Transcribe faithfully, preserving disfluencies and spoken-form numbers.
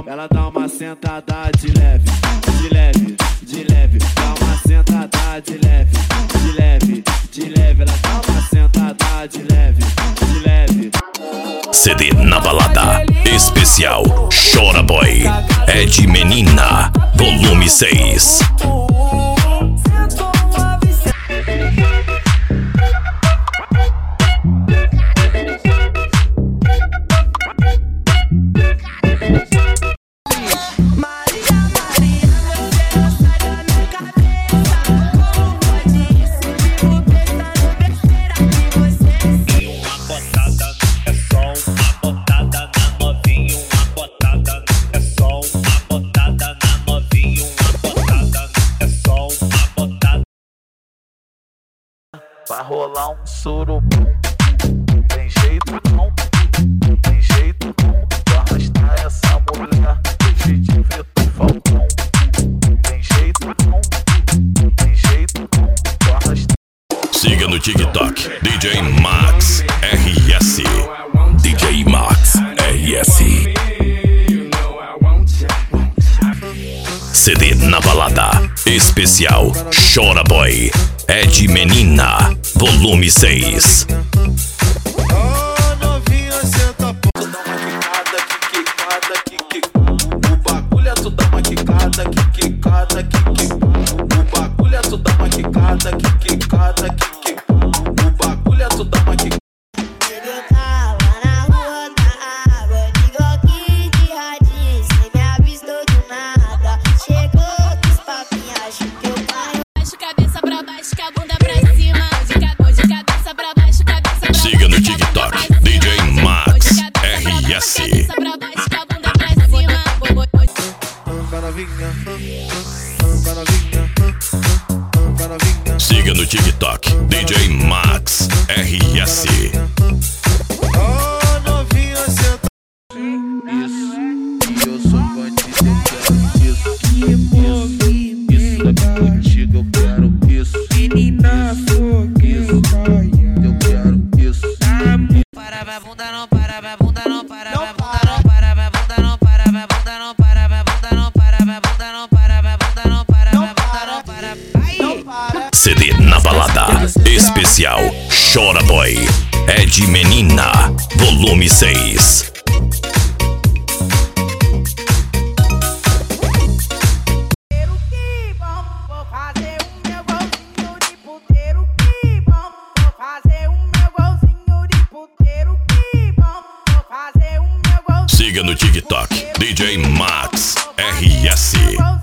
dá, ela dá uma sentada de leve, de leve, de leve. Dá uma sentada de leve, de leve, de leve. Ela dá uma sentada de leve, de leve. C D na balada, especial Chora Boy, é de menina, volume seis. Vai rolar um surubum, tem jeito não, tem jeito não. Vou arrastar essa mulher, hoje de Vitor Falcão. Tem jeito não, tem jeito não. Vou arrastar. Siga no TikTok, D J Max R S, D J Max R S. C D na balada, especial Chora Boy, é de menina, volume seis. Oh, novinha, senta p***. Tu dá uma quicada, que quicada, que quicada. O bagulho é tu dá uma quicada, que quicada, que quicada. O bagulho é tu dá uma quicada, que quicada, que quicada. O bagulho é tu dá uma quicada. Siga no TikTok, D J Max R S. Siga no TikTok, D J Max R S. Oh, novinha, senta. Isso, e eu sou bandido, eu quero isso. Isso, isso aqui contigo, eu quero isso. Menina foguinha, eu quero isso. Para, vai bunda não para, vai bunda não para, vai bunda não para, vai bunda não para, vai bunda não para, vai bunda não para, vai bunda não para, vai bunda não para, vai bunda não para. C D na balada, especial Chora Boy, é de menina, volume seis. Siga no TikTok, D J Max R S.